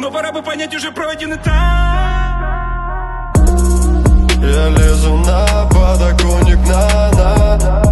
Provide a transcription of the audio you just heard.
но пора бы понять, уже пройден этап. Я лезу на подоконник, на